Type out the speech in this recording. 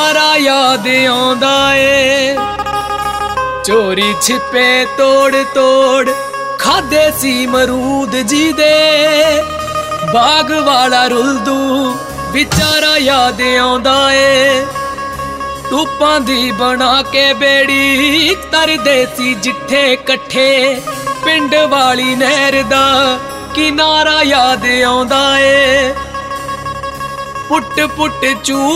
ਵਿਚਾਰਾ याद आउंदा ए। चोरी छिपे तोड़ तोड़ खादे सी मरूद जी दे, बाग वाला रुलदू विचारा याद आउंदा ए। धूपां दी बना के बेड़ी तरदे सी जिठे कट्ठे, पिंड वाली नहर दा किनारा याद आउंदा ए। पुट पुट चू